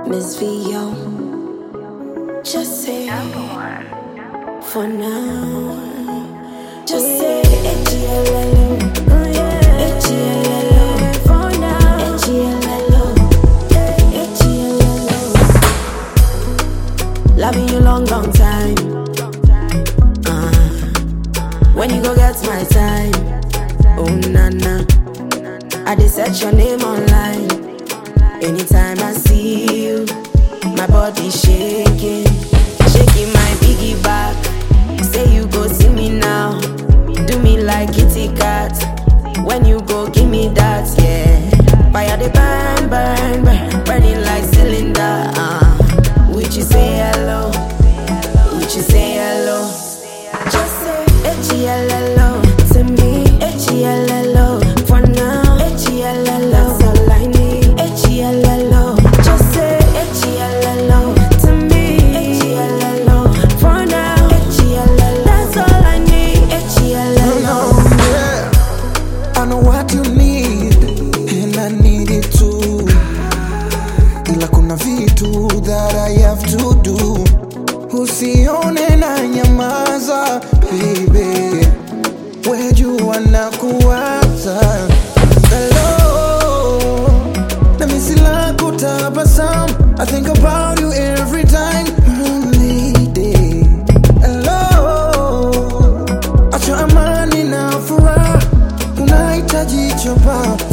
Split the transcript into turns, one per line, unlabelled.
Miss Vio, just say for now. Just say H-E-L-L-O. Oh yeah, H-E-L-L-O. For now, H-E-L-L-O. H-E-L-L-O. Loving you long, long time. When you go get my time, oh na na. I dey search your name online. Anytime I see you, my body shaking, shaking my biggie back. Say you go see me now, do me like kitty cat. When you go give me that, yeah. Fire the burn, burn, burn, burning like cylinder. Would you say hello? Would you say hello? Just say H-E-L-L-O to me. H-E-L-L-O for now. H-E-L-L-O, that's all I need. H-E-L-L-O, just say H-E-L-L-O to me. H-E-L-L-O for now. H-E-L-L-O, that's all I need. H-E-L-L-O.
Yeah, I know what you need and I need it too. Ila kuna vitu that I have to do. Usione na nyamaza, baby. Wejua na kuwaza. Hello, na misila kutabasam. I think about you every time. Only day. Hello, acha amani na furaha. Unahitaji chopa.